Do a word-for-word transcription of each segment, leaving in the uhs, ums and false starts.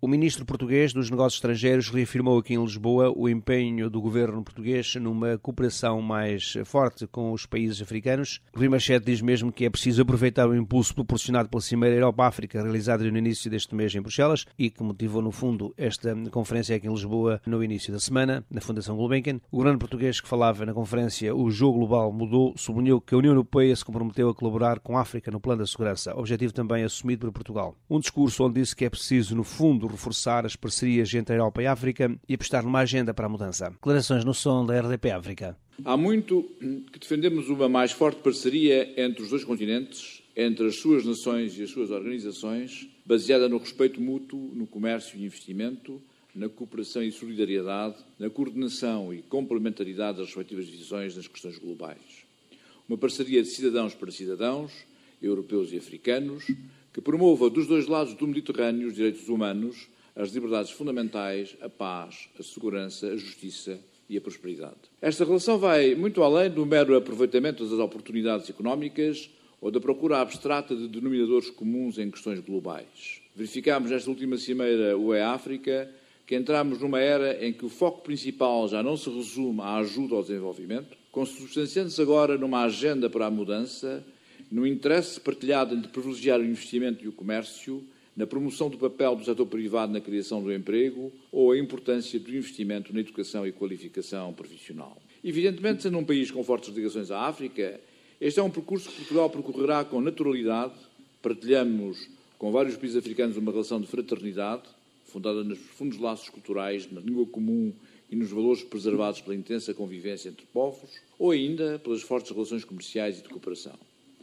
O ministro português dos Negócios Estrangeiros reafirmou aqui em Lisboa o empenho do governo português numa cooperação mais forte com os países africanos. Rui Machete diz mesmo que é preciso aproveitar o impulso proporcionado pela Cimeira Europa-África, realizada no início deste mês em Bruxelas, e que motivou, no fundo, esta conferência aqui em Lisboa no início da semana, na Fundação Gulbenkian. O governo português que falava na conferência O Jogo Global Mudou sublinhou que a União Europeia se comprometeu a colaborar com a África no plano da segurança, objetivo também assumido por Portugal. Um discurso onde disse que é preciso, no fundo, reforçar as parcerias entre a Europa e a África e apostar numa agenda para a mudança. Declarações no som da R D P África. Há muito que defendemos uma mais forte parceria entre os dois continentes, entre as suas nações e as suas organizações, baseada no respeito mútuo, no comércio e investimento, na cooperação e solidariedade, na coordenação e complementaridade das respectivas visões nas questões globais. Uma parceria de cidadãos para cidadãos, europeus e africanos, que promova dos dois lados do Mediterrâneo os direitos humanos, as liberdades fundamentais, a paz, a segurança, a justiça e a prosperidade. Esta relação vai muito além do mero aproveitamento das oportunidades económicas ou da procura abstrata de denominadores comuns em questões globais. Verificámos nesta última cimeira U E-África que entramos numa era em que o foco principal já não se resume à ajuda ao desenvolvimento, consubstanciando-se agora numa agenda para a mudança, no interesse partilhado entre privilegiar o investimento e o comércio, na promoção do papel do setor privado na criação do emprego ou a importância do investimento na educação e qualificação profissional. Evidentemente, sendo um país com fortes ligações à África, este é um percurso que Portugal percorrerá com naturalidade. Partilhamos com vários países africanos uma relação de fraternidade, fundada nos profundos laços culturais, na língua comum e nos valores preservados pela intensa convivência entre povos, ou ainda pelas fortes relações comerciais e de cooperação.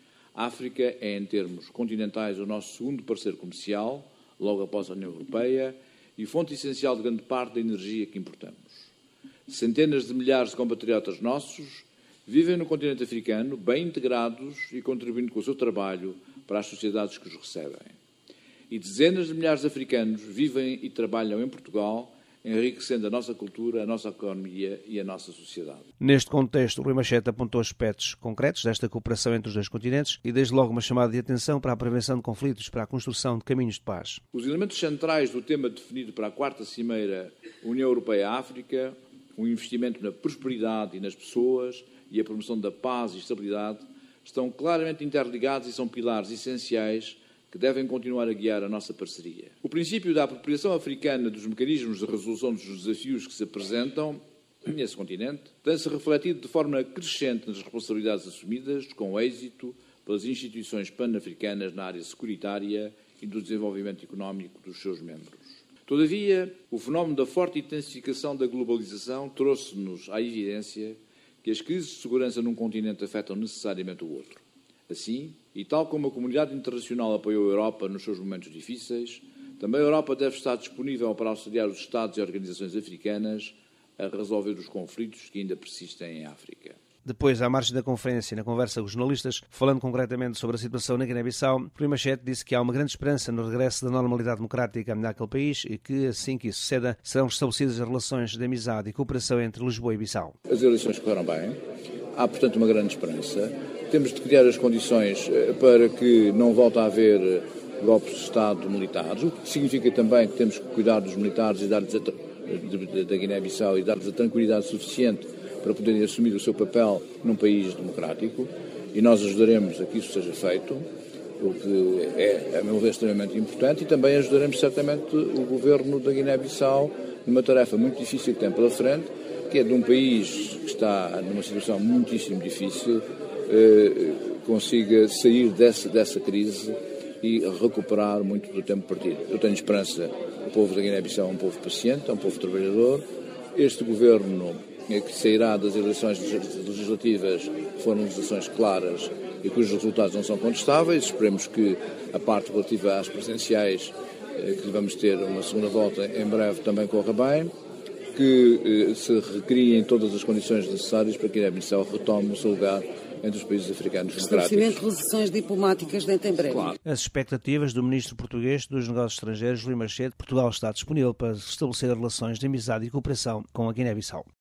A África é, em termos continentais, o nosso segundo parceiro comercial, logo após a União Europeia, e fonte essencial de grande parte da energia que importamos. Centenas de milhares de compatriotas nossos vivem no continente africano, bem integrados e contribuindo com o seu trabalho para as sociedades que os recebem. E dezenas de milhares de africanos vivem e trabalham em Portugal, enriquecendo a nossa cultura, a nossa economia e a nossa sociedade. Neste contexto, Rui Machete apontou aspectos concretos desta cooperação entre os dois continentes e desde logo uma chamada de atenção para a prevenção de conflitos, para a construção de caminhos de paz. Os elementos centrais do tema definido para a quarta Cimeira União Europeia-África, o investimento na prosperidade e nas pessoas e a promoção da paz e estabilidade, estão claramente interligados e são pilares essenciais que devem continuar a guiar a nossa parceria. O princípio da apropriação africana dos mecanismos de resolução dos desafios que se apresentam nesse continente tem-se refletido de forma crescente nas responsabilidades assumidas, com êxito, pelas instituições pan-africanas na área securitária e do desenvolvimento económico dos seus membros. Todavia, o fenómeno da forte intensificação da globalização trouxe-nos à evidência que as crises de segurança num continente afetam necessariamente o outro. Assim, e tal como a comunidade internacional apoiou a Europa nos seus momentos difíceis, também a Europa deve estar disponível para auxiliar os Estados e organizações africanas a resolver os conflitos que ainda persistem em África. Depois, à margem da conferência, na conversa com os jornalistas, falando concretamente sobre a situação na Guiné-Bissau, Rui Machete disse que há uma grande esperança no regresso da normalidade democrática naquele país e que, assim que isso suceda, serão restabelecidas as relações de amizade e cooperação entre Lisboa e Bissau. As eleições correram bem, há, portanto, uma grande esperança. Temos de criar as condições para que não volte a haver golpes de Estado militares, o que significa também que temos que cuidar dos militares e dar-lhes a, da Guiné-Bissau e dar-lhes a tranquilidade suficiente para poderem assumir o seu papel num país democrático, e nós ajudaremos a que isso seja feito, o que é, a meu ver, extremamente importante, e também ajudaremos certamente o governo da Guiné-Bissau numa tarefa muito difícil que tem pela frente, que é de um país que está numa situação muitíssimo difícil, eh, consiga sair dessa, dessa crise e recuperar muito do tempo perdido. Eu tenho esperança. O povo da Guiné-Bissau é um povo paciente, é um povo trabalhador. Este governo que sairá das eleições legislativas foram eleições claras e cujos resultados não são contestáveis. Esperemos que a parte relativa às presidenciais, que vamos ter uma segunda volta em breve, também corra bem, que se recriem todas as condições necessárias para que a Guiné-Bissau retome o seu lugar entre os países africanos democráticos. Estabelecimento de relações diplomáticas dentro em breve. Claro. As expectativas do ministro português dos Negócios Estrangeiros, Rui Machete, Portugal está disponível para restabelecer relações de amizade e cooperação com a Guiné-Bissau.